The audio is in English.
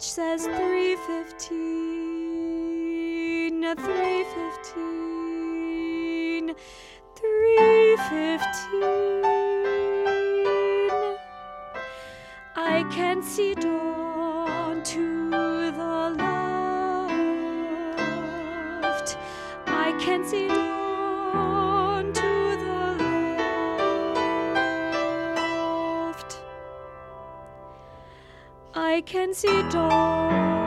says 3:15, 3:15, 3:15. I can see dawn to the left. I can see dawn to the left. I can see dawn.